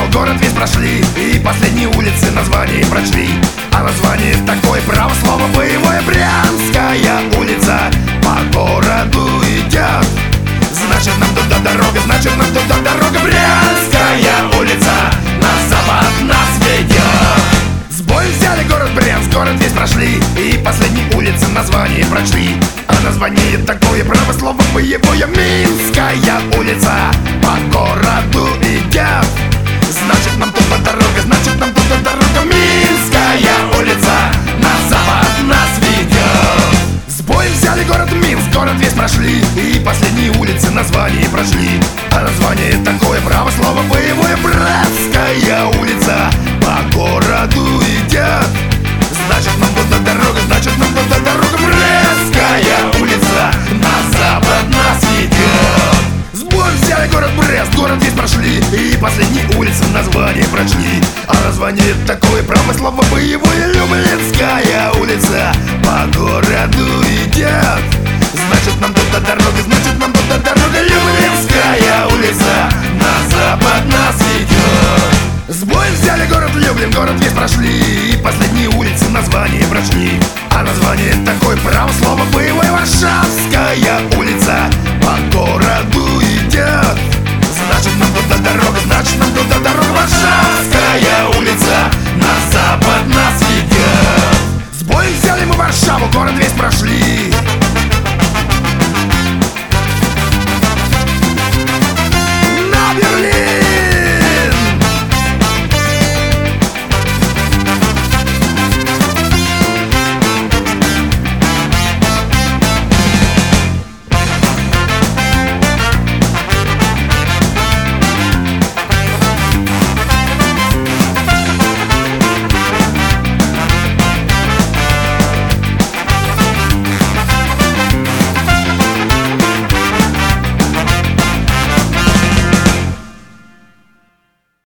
взял, город весь прошли, и последние улицы название прочли. А название такое, право слово боевое: Брянская улица. По городу идет, значит нам туда дорога, значит нам туда дорога. Брянская улица на запад нас ведет. С боем взяли город Брянск, город весь прошли, и последние улицы название прочли. А название такое, право слово боевое: Минская улица. По городу идет, значит нам туда дорога, значит нам туда дорога. Минская улица на запад нас ведет. С боем взяли город Минск, город весь прошли, и последние улицы название прочли. А название такое, право слово боевое: Братская улица. По городу идет, значит нам туда дорога, значит нам туда дорога. Брестская улица на запад нас ведет. С боем взяли город Брест, город весь прошли, и последние улицы название прочли. А название такое, право слово боевое: Люблинская улица. По городу идет, значит нам туда дорога, значит нам туда дорога. Люблинская улица на запад нас ведет. С боем взяли город Люблин, город весь прошли, и последние улицы название прочли. А название такое, право слово боевое: Варшавская улица. По городу идет, значит нам туда дорога,